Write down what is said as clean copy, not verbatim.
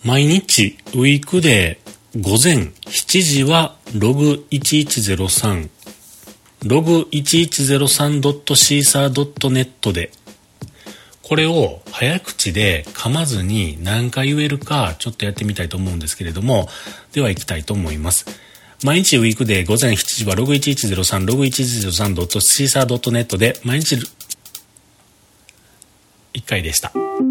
毎日ウィークデー午前7時はログ1103ログ 1103.caesar.net で、これを早口で噛まずに何回言えるかちょっとやってみたいと思うんですけれども、では行きたいと思います。毎日ウィークデー午前7時はログ1103ログ 1103.caesar.net で毎日1回でした。